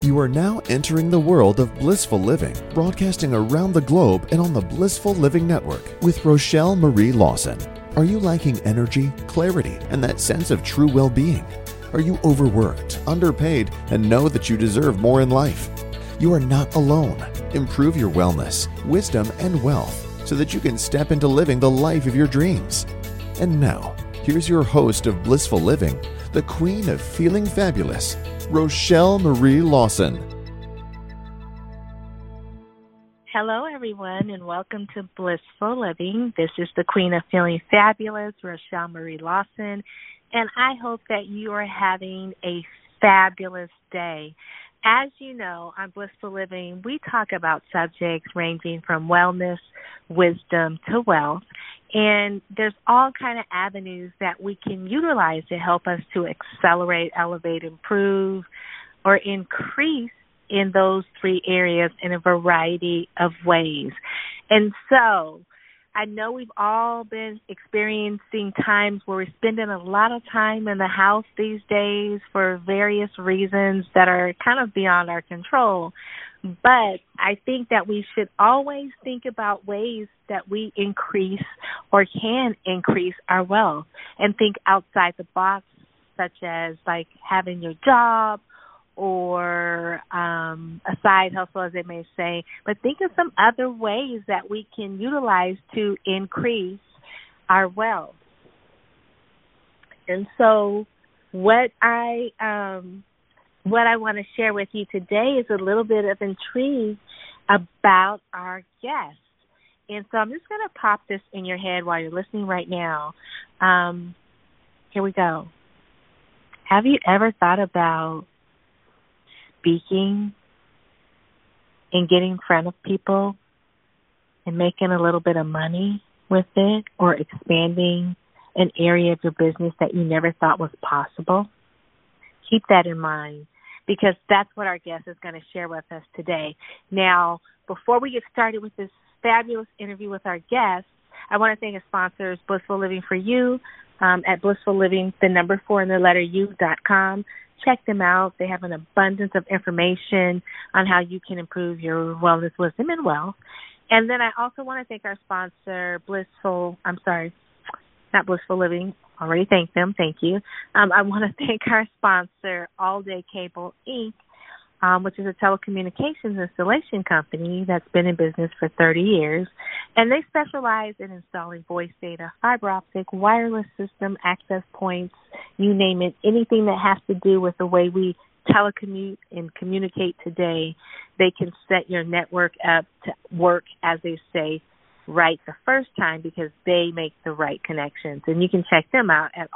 You are now entering the world of blissful living, broadcasting around the globe and on the Blissful Living Network with Rochelle Marie Lawson. Are you lacking energy, clarity, and that sense of true well-being? Are you overworked, underpaid, and know that you deserve more in life? You are not alone. Improve your wellness, wisdom, and wealth so that you can step into living the life of your dreams. And now, here's your host of Blissful Living, the queen of feeling fabulous, Rochelle Marie Lawson. Hello, everyone, and welcome to Blissful Living. This is the queen of feeling fabulous, Rochelle Marie Lawson, and I hope that you are having a fabulous day. As you know, on Blissful Living, we talk about subjects ranging from wellness, wisdom, to wealth. And there's all kind of avenues that we can utilize to help us to accelerate, elevate, improve, or increase in those three areas in a variety of ways. And so I know we've all been experiencing times where we're spending a lot of time in the house these days for various reasons that are kind of beyond our control. But I think that we should always think about ways that we increase or can increase our wealth and think outside the box, such as like having your job or a side hustle, as they may say. But think of some other ways that we can utilize to increase our wealth. And so what I want to share with you today is a little bit of intrigue about our guest. And so I'm just going to pop this in your head while you're listening right now. Here we go. Have you ever thought about speaking and getting in front of people and making a little bit of money with it, or expanding an area of your business that you never thought was possible? Keep that in mind, because that's what our guest is going to share with us today. Now, before we get started with this fabulous interview with our guest, I want to thank our sponsors, Blissful Living for You, at Blissful Living, the number 4 and the letter U.com. Check them out. They have an abundance of information on how you can improve your wellness, wisdom, and wealth. And then I also want to thank our sponsor, not Blissful Living. Already thanked them. Thank you. I want to thank our sponsor, All Day Cable, Inc., which is a telecommunications installation company that's been in business for 30 years. And they specialize in installing voice data, fiber optic, wireless system, access points, you name it, anything that has to do with the way we telecommute and communicate today. They can set your network up to work, as they say, right the first time, because they make the right connections. And you can check them out at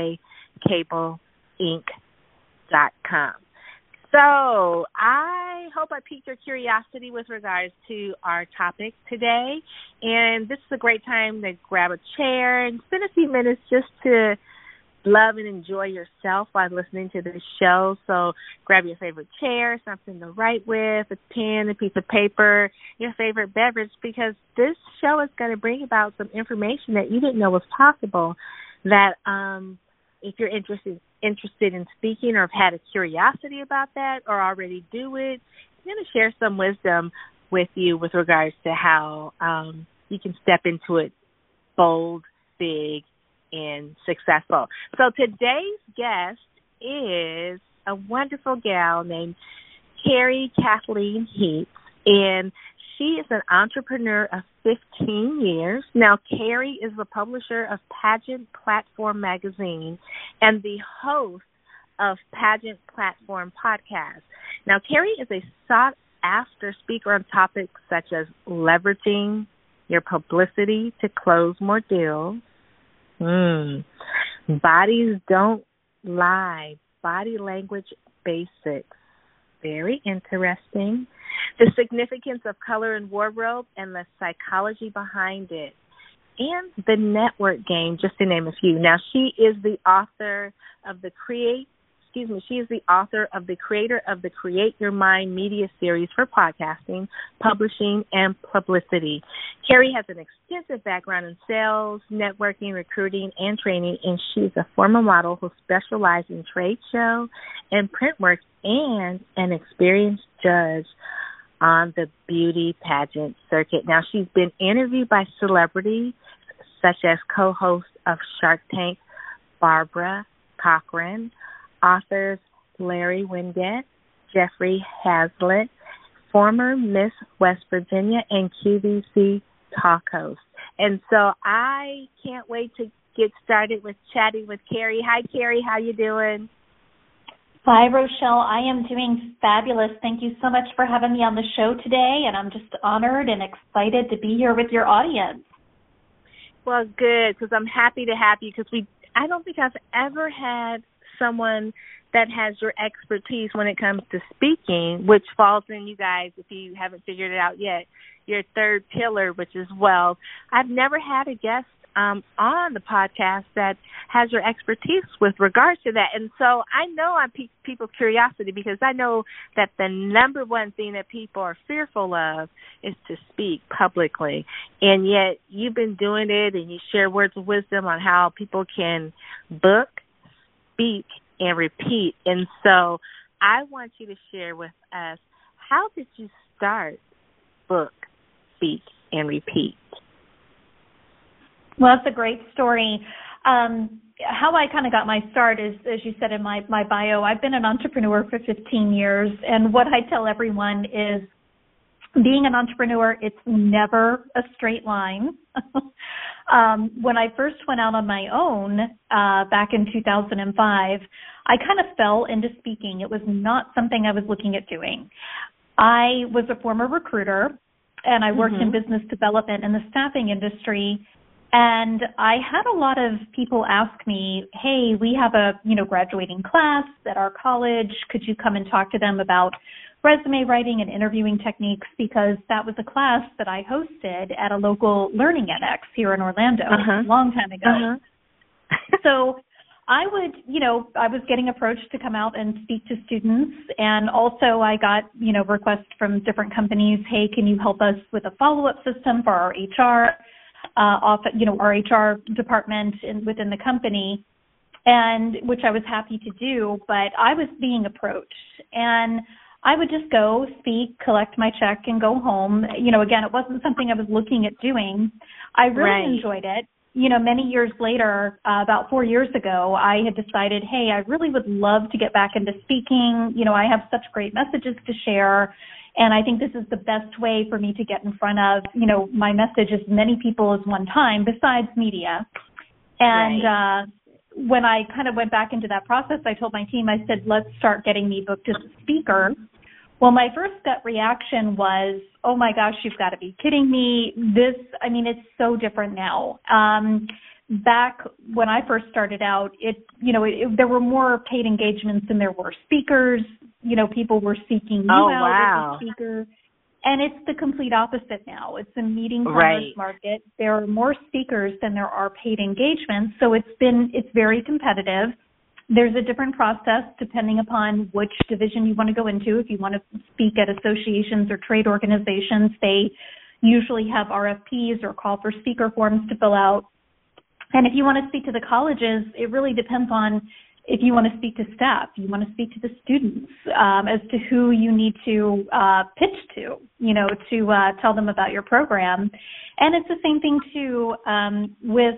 alldaykableInc.com. So I hope I piqued your curiosity with regards to our topic today. And this is a great time to grab a chair and spend a few minutes just to love and enjoy yourself while listening to this show. So grab your favorite chair, something to write with, a pen, a piece of paper, your favorite beverage, because this show is going to bring about some information that you didn't know was possible, that if you're interested in speaking or have had a curiosity about that or already do it, I'm going to share some wisdom with you with regards to how you can step into it bold, big, and successful. So today's guest is a wonderful gal named Carrie Kathleen Heaps, and she is an entrepreneur of 15 years. Now, Carrie is the publisher of Pageant Platform Magazine and the host of Pageant Platform Podcast. Now, Carrie is a sought-after speaker on topics such as leveraging your publicity to close more deals, bodies don't lie, body language basics, very interesting, the significance of color and wardrobe and the psychology behind it, and the network game, just to name a few. Now, she is the author of the Create She is the author of the creator of the Create Your Mind media series for podcasting, publishing, and publicity. Carrie has an extensive background in sales, networking, recruiting, and training, and she's a former model who specialized in trade show and print work and an experienced judge on the beauty pageant circuit. Now, she's been interviewed by celebrities such as co-host of Shark Tank, Barbara Cochran, authors Larry Winget, Jeffrey Hazlitt, former Miss West Virginia, and QVC talk host. And so I can't wait to get started with chatting with Carrie. Hi, Carrie. How you doing? Hi, Rochelle. I am doing fabulous. Thank you so much for having me on the show today, and I'm just honored and excited to be here with your audience. Well, good, because I'm happy to have you, because I don't think I've ever had someone that has your expertise when it comes to speaking, which falls in, you guys, if you haven't figured it out yet, your third pillar, which is wealth. I've never had a guest on the podcast that has your expertise with regards to that. And so I know I pique people's curiosity, because I know that the number one thing that people are fearful of is to speak publicly. And yet you've been doing it, and you share words of wisdom on how people can book, speak, and repeat. And so I want you to share with us, how did you start book, speak, and repeat? Well, that's a great story. How I kind of got my start is, as you said in my bio, I've been an entrepreneur for 15 years. And what I tell everyone is, being an entrepreneur, it's never a straight line. When I first went out on my own back in 2005, I kind of fell into speaking. It was not something I was looking at doing. I was a former recruiter, and I worked in business development in the staffing industry. And I had a lot of people ask me, hey, we have a graduating class at our college. Could you come and talk to them about resume writing and interviewing techniques? Because that was a class that I hosted at a local Learning edX here in Orlando a long time ago. So I was getting approached to come out and speak to students. And also I got, requests from different companies, hey, can you help us with a follow-up system for our HR? Our HR department within the company, and which I was happy to do, but I was being approached, and I would just go speak, collect my check, and go home. Again, it wasn't something I was looking at doing. I really enjoyed it. Many years later, about 4 years ago, I had decided, hey, I really would love to get back into speaking. I have such great messages to share. And I think this is the best way for me to get in front of, my message as many people as one time, besides media. And when I kind of went back into that process, I told my team, I said, let's start getting me booked as a speaker. Well, my first gut reaction was, oh my gosh, you've got to be kidding me. It's so different now. Back when I first started out, there were more paid engagements than there were speakers. People were seeking you out as a speaker. And it's the complete opposite now. It's a meeting farmers market. There are more speakers than there are paid engagements. So it's very competitive. There's a different process depending upon which division you want to go into. If you want to speak at associations or trade organizations, they usually have RFPs or call for speaker forms to fill out. And if you want to speak to the colleges, it really depends on if you want to speak to staff, you want to speak to the students as to who you need to pitch to tell them about your program. And it's the same thing, too, with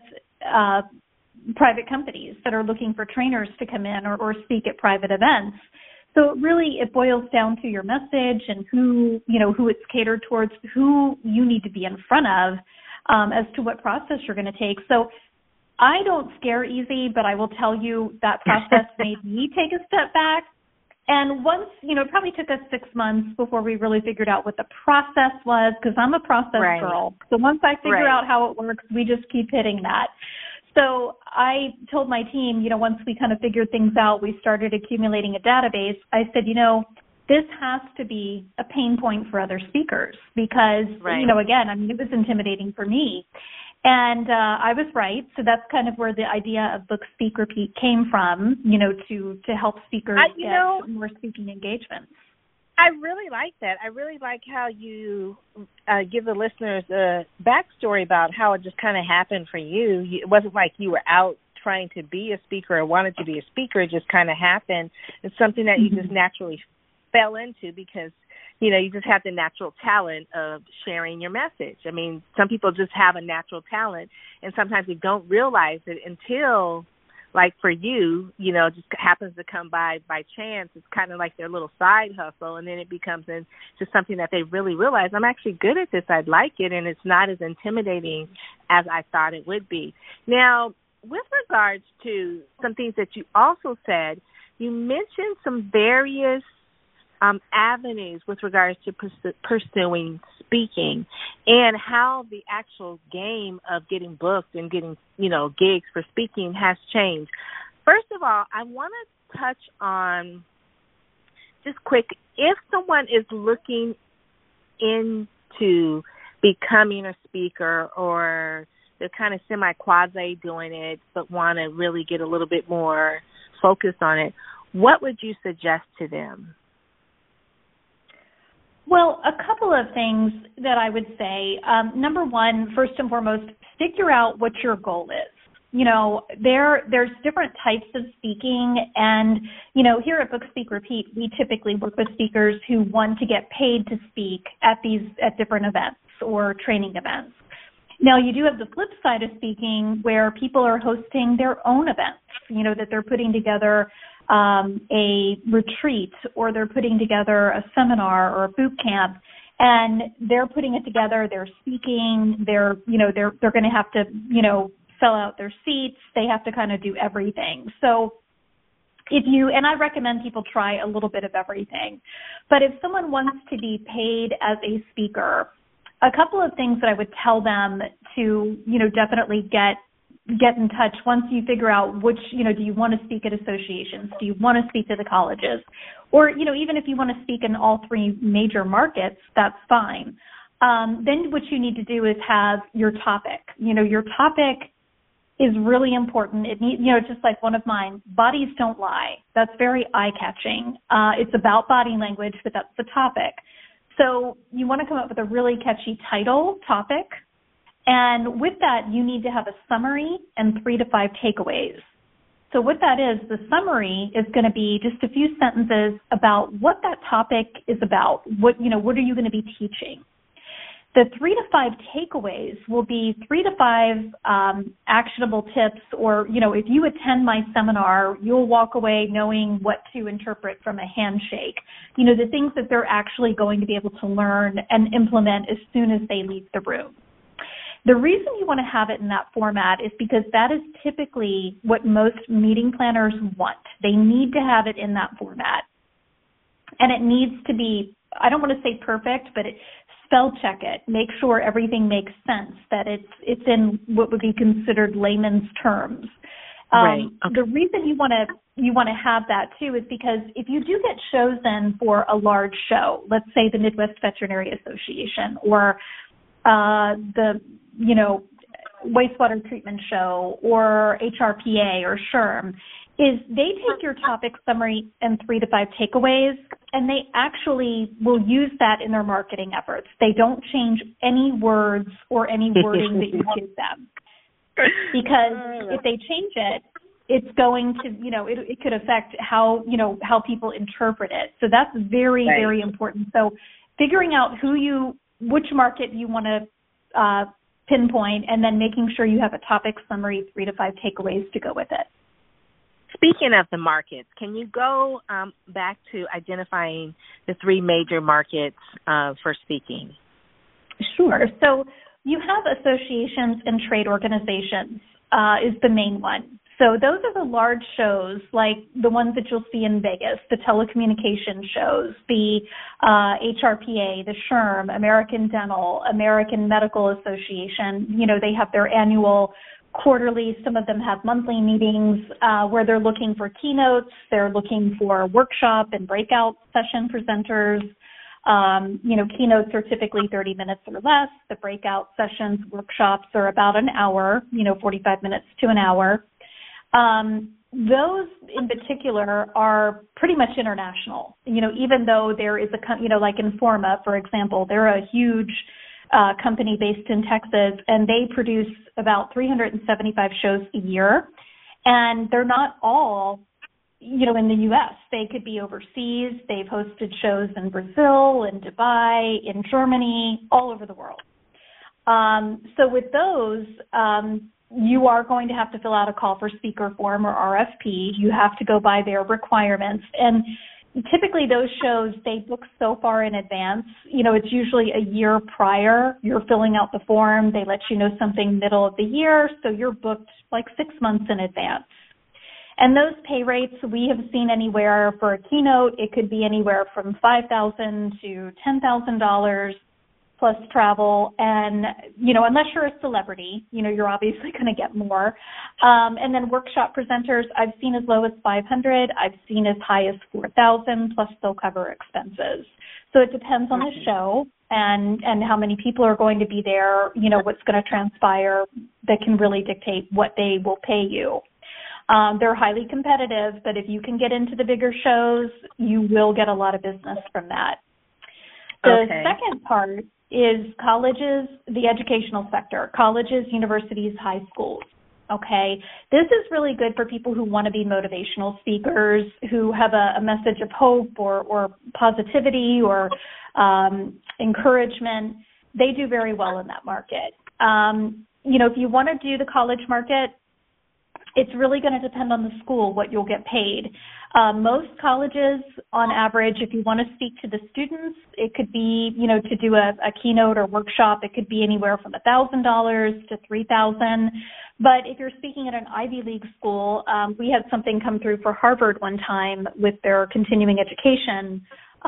private companies that are looking for trainers to come in or speak at private events. So it boils down to your message and who it's catered towards, who you need to be in front of as to what process you're going to take. So I don't scare easy, but I will tell you that process made me take a step back. And once, it probably took us 6 months before we really figured out what the process was, because I'm a process girl. So once I figure out how it works, we just keep hitting that. So I told my team, once we kind of figured things out, we started accumulating a database. I said, this has to be a pain point for other speakers because, again, it was intimidating for me. And I was right. So that's kind of where the idea of Book, Speak, Repeat came from, to help speakers get more speaking engagements. I really like that. I really like how you give the listeners a backstory about how it just kind of happened for you. It wasn't like you were out trying to be a speaker or wanted to be a speaker. It just kind of happened. It's something that you just naturally fell into because, you just have the natural talent of sharing your message. I mean, some people just have a natural talent, and sometimes they don't realize it until, like for you, it just happens to come by chance. It's kind of like their little side hustle, and then it becomes into something that they really realize, I'm actually good at this, I'd like it, and it's not as intimidating as I thought it would be. Now, with regards to some things that you also said, you mentioned some various avenues with regards to pursuing speaking and how the actual game of getting booked and getting, gigs for speaking has changed. First of all, I want to touch on just quick, if someone is looking into becoming a speaker or they're kind of semi-quasi doing it but want to really get a little bit more focused on it, what would you suggest to them? Well, a couple of things that I would say. Number one, first and foremost, figure out what your goal is. There's different types of speaking, and, here at Book, Speak, Repeat, we typically work with speakers who want to get paid to speak at different events or training events. Now, you do have the flip side of speaking where people are hosting their own events, that they're putting together a retreat, or they're putting together a seminar or a boot camp, and they're putting it together. They're speaking. They're going to have to, sell out their seats. They have to kind of do everything. So and I recommend people try a little bit of everything. But if someone wants to be paid as a speaker, a couple of things that I would tell them to, definitely get in touch once you figure out which, do you want to speak at associations? Do you want to speak to the colleges? Or, even if you want to speak in all three major markets, that's fine. Then what you need to do is have your topic. Your topic is really important. It needs, just like one of mine, bodies don't lie. That's very eye-catching. It's about body language, but that's the topic. So you want to come up with a really catchy topic. And with that, you need to have a summary and 3 to 5 takeaways. So what that is, the summary is going to be just a few sentences about what that topic is about. What are you going to be teaching? The 3 to 5 takeaways will be 3 to 5 actionable tips, or, if you attend my seminar, you'll walk away knowing what to interpret from a handshake. The things that they're actually going to be able to learn and implement as soon as they leave the room. The reason you want to have it in that format is because that is typically what most meeting planners want. They need to have it in that format. And it needs to be, I don't want to say perfect, but spell check it. Make sure everything makes sense, that it's in what would be considered layman's terms. Right. Okay. The reason you want to have that too is because if you do get chosen for a large show, let's say the Midwest Veterinary Association or the wastewater treatment show or HRPA or SHRM, is they take your topic summary and 3 to 5 takeaways, and they actually will use that in their marketing efforts. They don't change any words or any wording that you give them. Because if they change it, it's going to, it could affect how people interpret it. So that's very, right. very important. So figuring out which market you want to pinpoint, and then making sure you have a topic summary, 3 to 5 takeaways to go with it. Speaking of the markets, can you go back to identifying the 3 major markets for speaking? Sure. So you have associations and trade organizations is the main one. So those are the large shows, like the ones that you'll see in Vegas, the telecommunication shows, the HRPA, the SHRM, American Dental, American Medical Association. They have their annual, quarterly, some of them have monthly meetings where they're looking for keynotes, they're looking for workshop and breakout session presenters. Keynotes are typically 30 minutes or less. The breakout sessions, workshops are about an hour, 45 minutes to an hour. Those in particular are pretty much international, even though there is like Informa, for example, they're a huge company based in Texas, and they produce about 375 shows a year. And they're not all, in the U.S. They could be overseas. They've hosted shows in Brazil, in Dubai, in Germany, all over the world. So with those, you are going to have to fill out a call for speaker form or RFP. You have to go by their requirements. And typically those shows, they book so far in advance. It's usually a year prior. You're filling out the form. They let you know something middle of the year. So you're booked like 6 months in advance. And those pay rates, we have seen anywhere for a keynote. It could be anywhere from $5,000 to $10,000 plus travel. And, unless you're a celebrity, you're obviously going to get more. And then workshop presenters, I've seen as low as $500. I've seen as high as $4,000, plus they'll cover expenses. So it depends on the show and how many people are going to be there, what's going to transpire that can really dictate what they will pay you. They're highly competitive, but if you can get into the bigger shows, you will get a lot of business from that. The second part is colleges, the educational sector, colleges, universities, high schools. Okay, this is really good for people who want to be motivational speakers, who have a message of hope or positivity or encouragement. They do very well in that market. If you want to do the college market, it's really going to depend on the school, what you'll get paid. Most colleges, on average, if you want to speak to the students, it could be, to do a keynote or workshop, it could be anywhere from $1,000 to $3,000. But if you're speaking at an Ivy League school, we had something come through for Harvard one time with their continuing education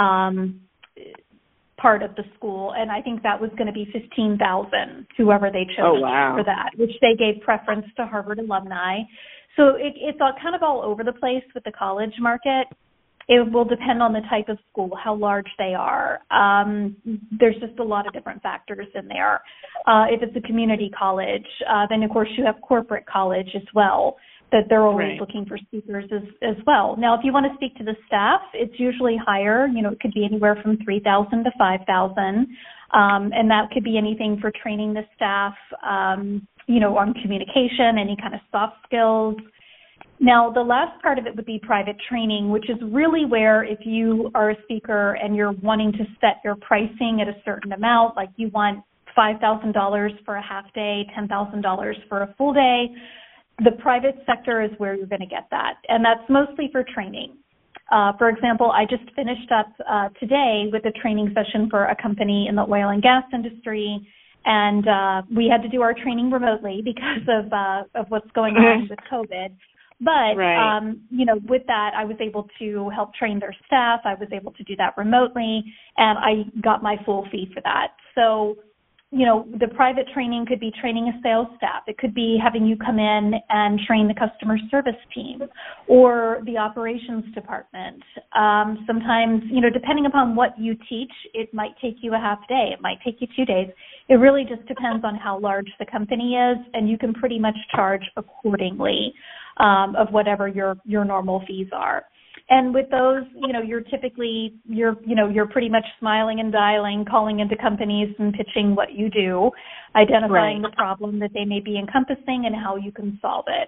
part of the school, and I think that was going to be $15,000, whoever they chose for that, which they gave preference to Harvard alumni. So it's kind of all over the place with the college market. It will depend on the type of school, how large they are. There's just a lot of different factors in there. If it's a community college, then of course you have corporate college as well, that they're always looking for speakers as well. Now, if you want to speak to the staff, it's usually higher. It could be anywhere from $3,000 to $5,000. And that could be anything for training the staff, on communication, any kind of soft skills. Now, the last part of it would be private training, which is really where if you are a speaker and you're wanting to set your pricing at a certain amount, like you want $5,000 for a half day, $10,000 for a full day, the private sector is where you're going to get that. And that's mostly for training. For example, I just finished up today with a training session for a company in the oil and gas industry. And we had to do our training remotely because of what's going on with COVID. But, with that, I was able to help train their staff. I was able to do that remotely, and I got my full fee for that. So, the private training could be training a sales staff. It could be having you come in and train the customer service team or the operations department. Sometimes, depending upon what you teach, it might take you a half day. It might take you 2 days. It really just depends on how large the company is, and you can pretty much charge accordingly of whatever your normal fees are. And with those, you're typically, you're pretty much smiling and dialing, calling into companies and pitching what you do, identifying the problem that they may be encompassing and how you can solve it.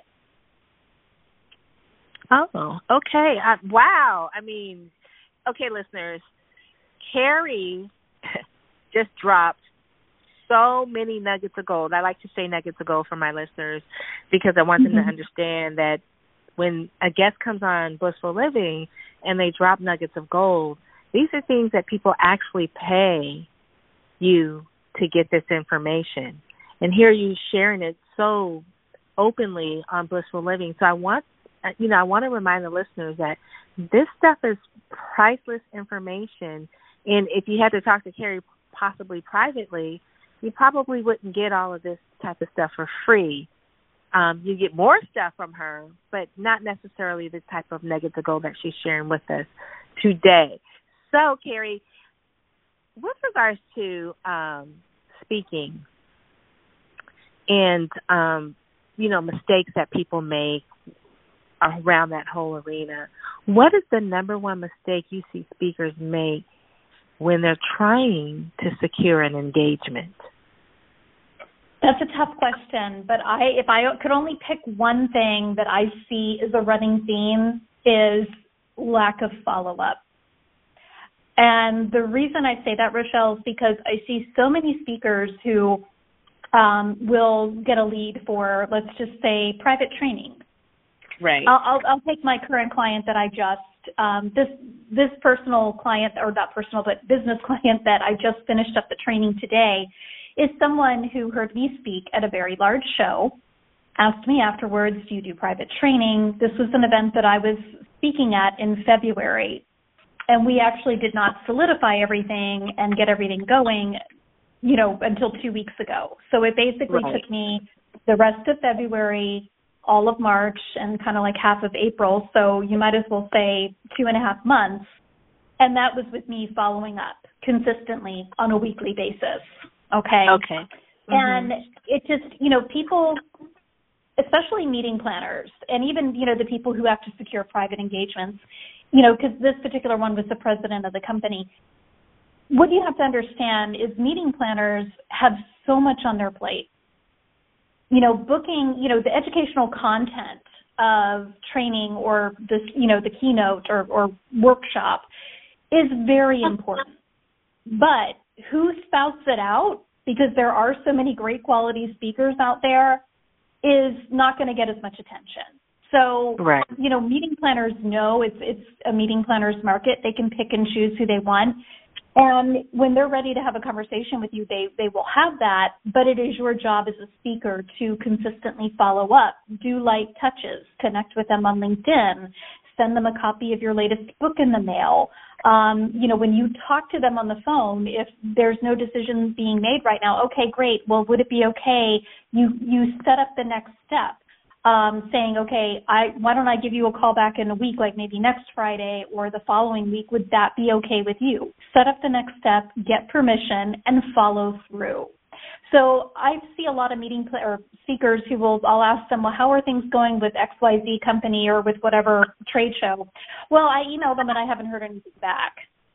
Oh, okay. Wow. Okay, listeners, Carrie just dropped so many nuggets of gold. I like to say nuggets of gold for my listeners because I want them to understand that when a guest comes on Blissful Living and they drop nuggets of gold, these are things that people actually pay you to get this information. And here you sharing it so openly on Blissful Living. So I want to remind the listeners that this stuff is priceless information. And if you had to talk to Carrie possibly privately, you probably wouldn't get all of this type of stuff for free. You get more stuff from her, but not necessarily the type of nuggets of gold that she's sharing with us today. So, Carrie, with regards to speaking and, mistakes that people make around that whole arena, what is the number one mistake you see speakers make when they're trying to secure an engagement? That's a tough question, but if I could only pick one thing that I see as a running theme is lack of follow-up. And the reason I say that, Rochelle, is because I see so many speakers who will get a lead for, let's just say, private training. Right. I'll take my current client that I just, this personal client, or not personal, but business client that I just finished up the training today, is someone who heard me speak at a very large show, asked me afterwards, do you do private training? This was an event that I was speaking at in February, and we actually did not solidify everything and get everything going, until 2 weeks ago. So it basically took me the rest of February, all of March, and kind of like half of April, so you might as well say 2.5 months, and that was with me following up consistently on a weekly basis. Okay. Mm-hmm. And it just, people, especially meeting planners, and even, the people who have to secure private engagements, because this particular one was the president of the company. What you have to understand is meeting planners have so much on their plate. Booking, the educational content of training or this, the keynote or workshop is very important. But who spouts it out, because there are so many great quality speakers out there, is not going to get as much attention. So, meeting planners know it's a meeting planner's market. They can pick and choose who they want. And when they're ready to have a conversation with you, they will have that, but it is your job as a speaker to consistently follow up, do light touches, connect with them on LinkedIn, send them a copy of your latest book in the mail. When you talk to them on the phone, if there's no decision being made right now, okay, great. Well, would it be okay? You set up the next step, saying, okay, why don't I give you a call back in a week, like maybe next Friday or the following week? Would that be okay with you? Set up the next step, get permission, and follow through. So I see a lot of or speakers who I'll ask them, well, how are things going with XYZ company or with whatever trade show? Well, I emailed them and I haven't heard anything back.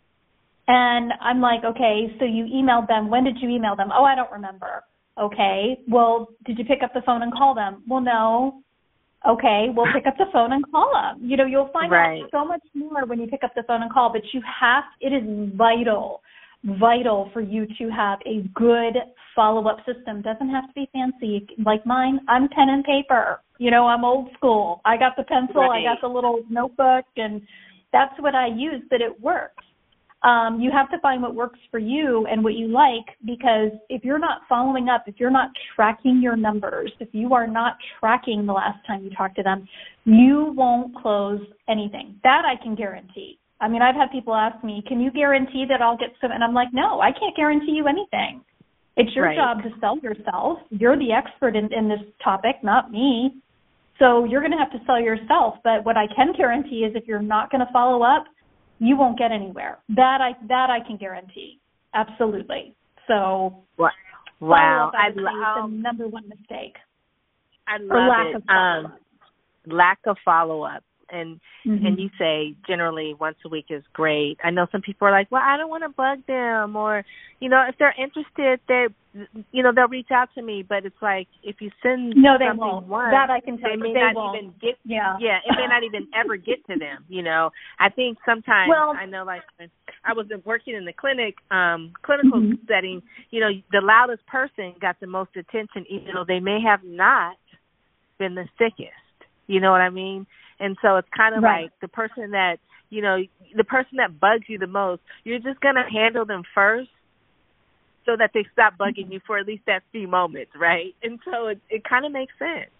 And I'm like, okay, so you emailed them. When did you email them? Oh, I don't remember. Okay, well, did you pick up the phone and call them? Well, no. Okay, well, pick up the phone and call them. You'll find out so much more when you pick up the phone and call, but it is vital for you to have a good follow-up system. Doesn't have to be fancy. Like mine, I'm pen and paper. I'm old school. I got the pencil, I got the little notebook, and that's what I use, but it works. You have to find what works for you and what you like, because if you're not following up, if you're not tracking your numbers, if you are not tracking the last time you talked to them, you won't close anything. That I can guarantee. I mean, I've had people ask me, can you guarantee that I'll get some? And I'm like, no, I can't guarantee you anything. It's your job to sell yourself. You're the expert in this topic, not me. So you're going to have to sell yourself. But what I can guarantee is if you're not going to follow up, you won't get anywhere. That I can guarantee. Absolutely. So wow. I love the number one mistake. I love it. Lack of follow-up. And you say generally once a week is great. I know some people are like, well, I don't want to bug them, or, if they're interested, they'll reach out to me. But it's like, if you send they something won't. once, that I can tell they you, may they not won't. even get. Yeah, it may not even ever get to them. I think sometimes I know, like when I was working in the clinical setting, the loudest person got the most attention, even though they may have not been the sickest. You know what I mean? And so it's kind of like the person that, the person that bugs you the most, you're just going to handle them first so that they stop bugging you for at least that few moments, right? And so it kind of makes sense.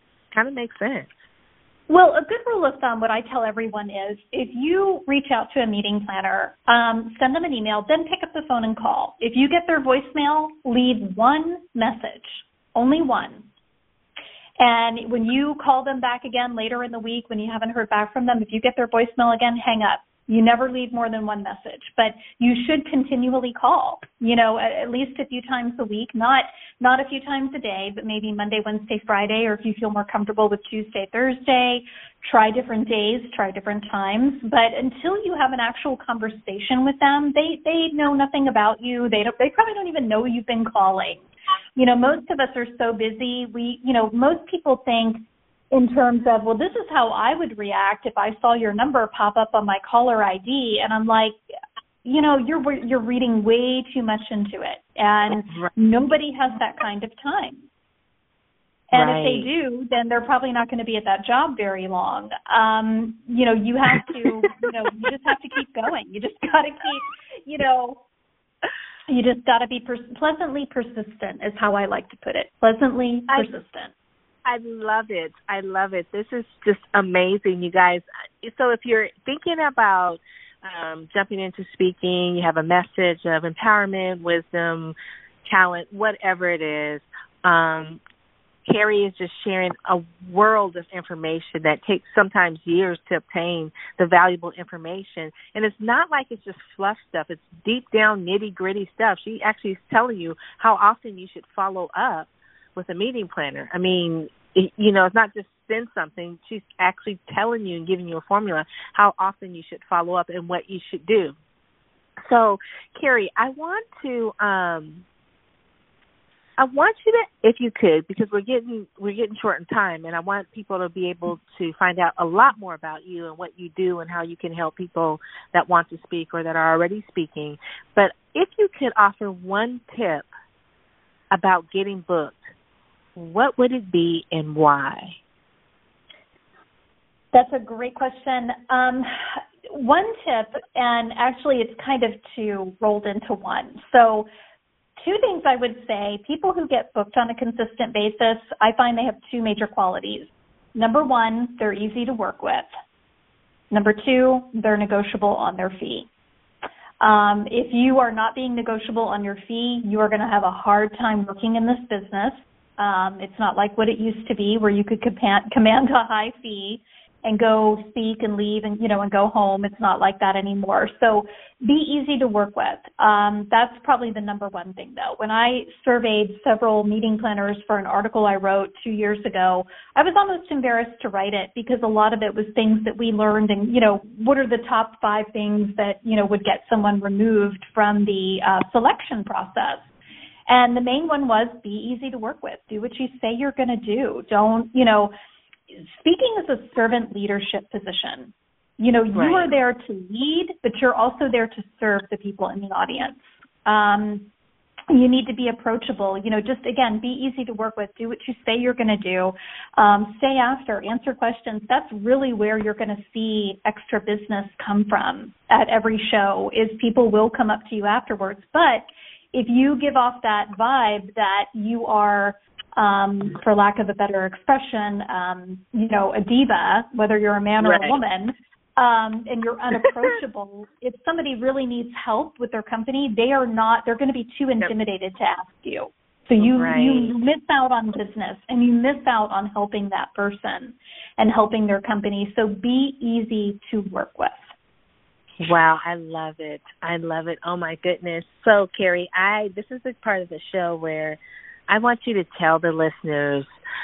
Well, a good rule of thumb, what I tell everyone is, if you reach out to a meeting planner, send them an email, then pick up the phone and call. If you get their voicemail, leave one message, only one. And when you call them back again later in the week, when you haven't heard back from them, if you get their voicemail again, hang up. You never leave more than one message, but you should continually call, at least a few times a week, not a few times a day, but maybe Monday, Wednesday, Friday, or if you feel more comfortable with Tuesday, Thursday, try different days, try different times. But until you have an actual conversation with them, they know nothing about you. They probably don't even know you've been calling. Most of us are so busy. Most people think in terms of, well, this is how I would react if I saw your number pop up on my caller ID. And I'm like, you're reading way too much into it. And nobody has that kind of time. And if they do, then they're probably not going to be at that job very long. You have to, you just have to keep going. You just got to keep, you just got to be pleasantly persistent is how I like to put it. Pleasantly persistent. I love it. I love it. This is just amazing, you guys. So if you're thinking about jumping into speaking, you have a message of empowerment, wisdom, talent, whatever it is, Carrie is just sharing a world of information that takes sometimes years to obtain the valuable information. And it's not like it's just fluff stuff. It's deep down, nitty-gritty stuff. She actually is telling you how often you should follow up with a meeting planner. I mean, it's not just send something. She's actually telling you and giving you a formula how often you should follow up and what you should do. So, Carrie, I want you to, if you could, because we're getting short in time, and I want people to be able to find out a lot more about you and what you do and how you can help people that want to speak or that are already speaking. But if you could offer one tip about getting booked, what would it be and why? That's a great question. One tip, and actually it's kind of two rolled into one. So two things I would say. People who get booked on a consistent basis, I find they have two major qualities. Number one, they're easy to work with. Number two, they're negotiable on their fee. If you are not being negotiable on your fee, you are going to have a hard time working in this business. It's not like what it used to be where you could command a high fee and go speak and leave and go home. It's not like that anymore. So be easy to work with. That's probably the number one thing, though. When I surveyed several meeting planners for an article I wrote 2 years ago, I was almost embarrassed to write it because a lot of it was things that we learned and, what are the top 5 things that, would get someone removed from the selection process. And the main one was be easy to work with. Do what you say you're going to do. Don't, speaking is a servant leadership position. You are there to lead, but you're also there to serve the people in the audience. You need to be approachable. Just, again, be easy to work with. Do what you say you're going to do. Stay after, answer questions. That's really where you're going to see extra business come from at every show is people will come up to you afterwards. But if you give off that vibe that you are, for lack of a better expression, a diva, whether you're a man or a woman, and you're unapproachable, if somebody really needs help with their company, they're going to be too intimidated to ask you. So you miss out on business and you miss out on helping that person and helping their company. So be easy to work with. Wow, I love it. I love it. Oh, my goodness. So, Carrie, this is the part of the show where I want you to tell the listeners,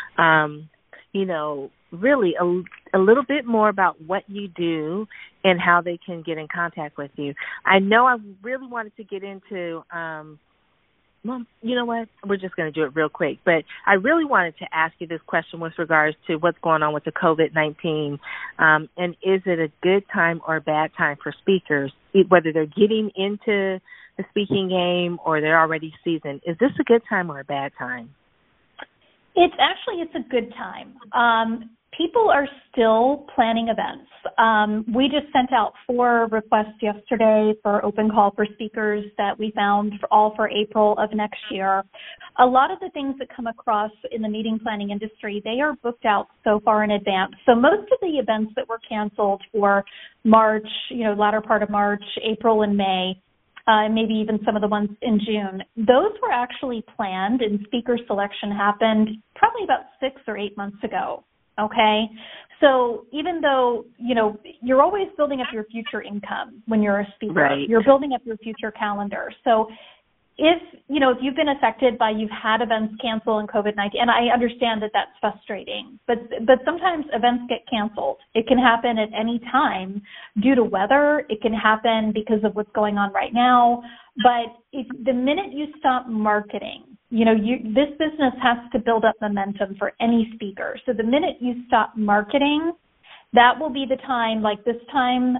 really a little bit more about what you do and how they can get in contact with you. I know I really wanted to get into well, you know what? We're just going to do it real quick. But I really wanted to ask you this question with regards to what's going on with the COVID-19. And is it a good time or a bad time for speakers, whether they're getting into the speaking game or they're already seasoned? Is this a good time or a bad time? It's a good time. People are still planning events. We just sent out 4 requests yesterday for open call for speakers that we found all for April of next year. A lot of the things that come across in the meeting planning industry, they are booked out so far in advance. So most of the events that were canceled for March, latter part of March, April and May, maybe even some of the ones in June, those were actually planned and speaker selection happened probably about 6 or 8 months ago. okay? So even though, you're always building up your future income when you're a speaker. Right. You're building up your future calendar. So if you've been affected by, you've had events cancel in COVID-19, and I understand that that's frustrating, but sometimes events get canceled. It can happen at any time due to weather. It can happen because of what's going on right now. But the minute you stop marketing, this business has to build up momentum for any speaker. So the minute you stop marketing, that will be the time, like this time,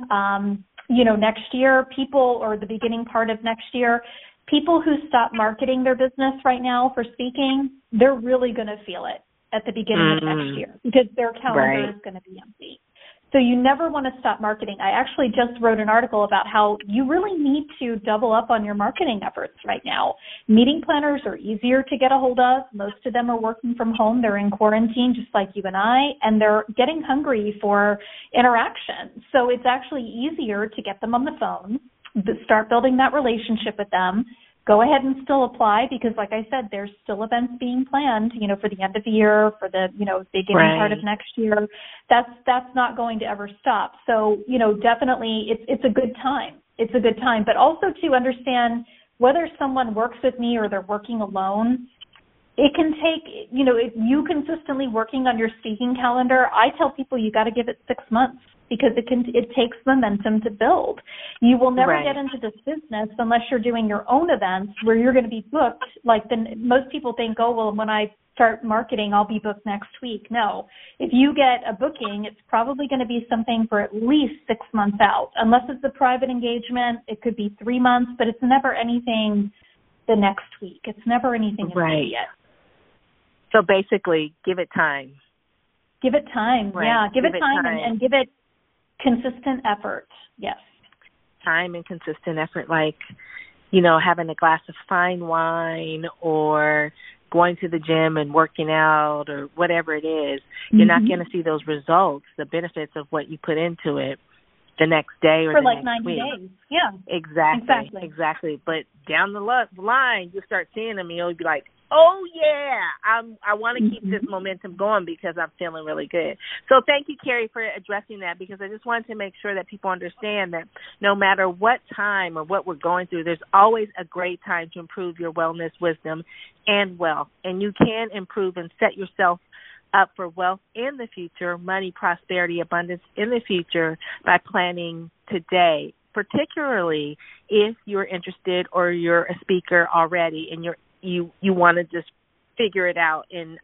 next year, or the beginning part of next year, people who stop marketing their business right now for speaking, they're really going to feel it at the beginning of next year because their calendar is going to be empty. So you never want to stop marketing. I actually just wrote an article about how you really need to double up on your marketing efforts right now. Meeting planners are easier to get a hold of. Most of them are working from home. They're in quarantine just like you and I, and they're getting hungry for interaction. So it's actually easier to get them on the phone, start building that relationship with them. Go ahead and still apply because, like I said, there's still events being planned, for the end of the year, for the, beginning part of next year. That's not going to ever stop. So, definitely it's a good time. It's a good time. But also to understand whether someone works with me or they're working alone, it can take, you consistently working on your speaking calendar. I tell people you got to give it 6 months because it takes momentum to build. You will never get into this business unless you're doing your own events where you're going to be booked. Most people think, oh, well, when I start marketing, I'll be booked next week. No. If you get a booking, it's probably going to be something for at least 6 months out. Unless it's a private engagement, it could be 3 months, but it's never anything the next week. It's never anything immediate. So basically, give it time. Give it time, yeah. Give it time. And give it consistent effort, yes. Time and consistent effort, like, having a glass of fine wine or going to the gym and working out or whatever it is. You're not going to see those results, the benefits of what you put into it the next day or for the like next 90 week. Days. Yeah. Exactly. But down the line, you start seeing them and you'll be like, oh, yeah, I want to keep this momentum going because I'm feeling really good. So thank you, Carrie, for addressing that because I just wanted to make sure that people understand that no matter what time or what we're going through, there's always a great time to improve your wellness, wisdom, and wealth. And you can improve and set yourself up for wealth in the future, money, prosperity, abundance in the future by planning today, particularly if you're interested or you're a speaker already and you want to just figure it out and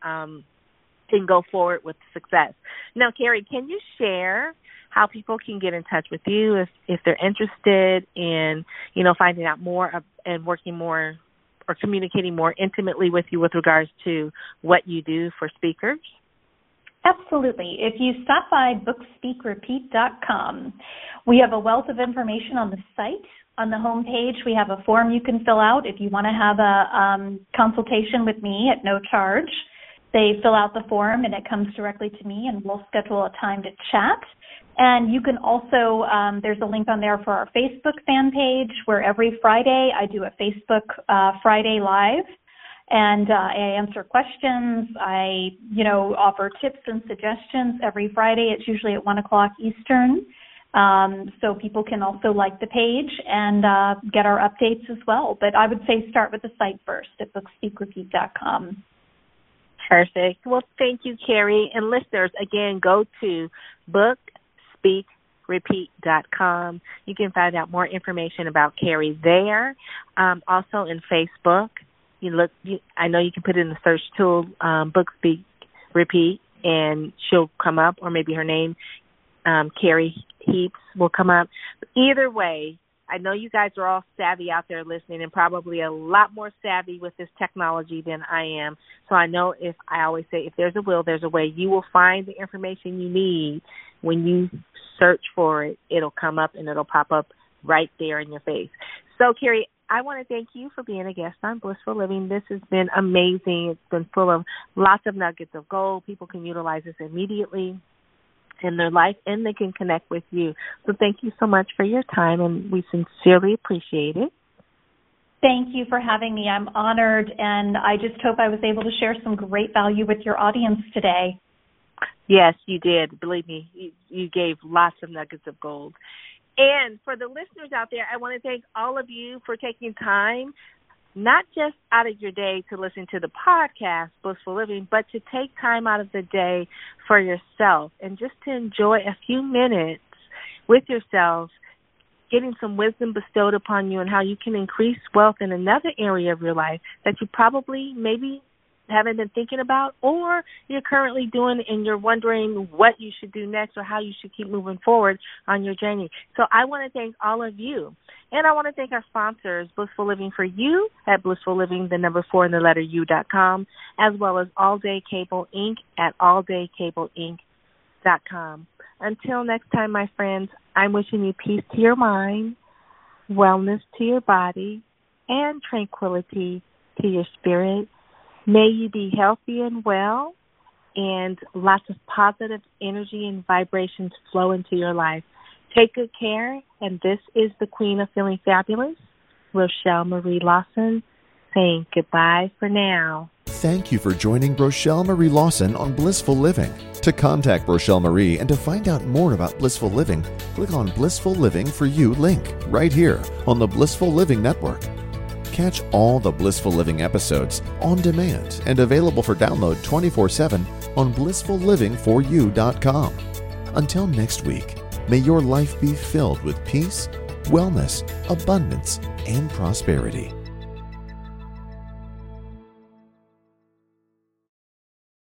go forward with success. Now, Carrie, can you share how people can get in touch with you if they're interested in, finding out more and working more or communicating more intimately with you with regards to what you do for speakers? Absolutely. If you stop by bookspeakrepeat.com, we have a wealth of information on the site. On the home page, we have a form you can fill out if you want to have a consultation with me at no charge. They fill out the form, and it comes directly to me, and we'll schedule a time to chat. And you can also, there's a link on there for our Facebook fan page, where every Friday I do a Facebook Friday Live, and I answer questions. I, offer tips and suggestions every Friday. It's usually at 1 o'clock Eastern. So people can also like the page and get our updates as well. But I would say start with the site first at bookspeakrepeat.com. Perfect. Well, thank you, Carrie. And listeners, again, go to bookspeakrepeat.com. You can find out more information about Carrie there. Also in Facebook, I know you can put in the search tool, Book Speak Repeat, and she'll come up, or maybe her name, Carrie Heaps, will come up. Either way, I know you guys are all savvy out there listening and probably a lot more savvy with this technology than I am. So I know I always say if there's a will, there's a way. You will find the information you need. When you search for it, it'll come up and it'll pop up right there in your face. So, Carrie, I want to thank you for being a guest on Blissful Living. This has been amazing. It's been full of lots of nuggets of gold. People can utilize this immediately in their life, and they can connect with you. So thank you so much for your time, and we sincerely appreciate it. Thank you for having me. I'm honored, and I just hope I was able to share some great value with your audience today. Yes, you did. Believe me, you gave lots of nuggets of gold. And for the listeners out there, I want to thank all of you for taking time, not just out of your day to listen to the podcast, Blissful Living, but to take time out of the day for yourself and just to enjoy a few minutes with yourself, getting some wisdom bestowed upon you and how you can increase wealth in another area of your life that you probably maybe haven't been thinking about, or you're currently doing and you're wondering what you should do next or how you should keep moving forward on your journey. So I want to thank all of you. And I want to thank our sponsors, Blissful Living for You at Blissful Living, 4 and the letter U.com, as well as All Day Cable Inc. at alldaycableinc.com. Until next time, my friends, I'm wishing you peace to your mind, wellness to your body, and tranquility to your spirit. May you be healthy and well, and lots of positive energy and vibrations flow into your life. Take good care, and this is the Queen of Feeling Fabulous, Rochelle Marie Lawson, saying goodbye for now. Thank you for joining Rochelle Marie Lawson on Blissful Living. To contact Rochelle Marie and to find out more about Blissful Living, click on Blissful Living for You link right here on the Blissful Living Network. Catch all the Blissful Living episodes on demand and available for download 24/7 on blissfullivingforyou.com. Until next week, may your life be filled with peace, wellness, abundance, and prosperity.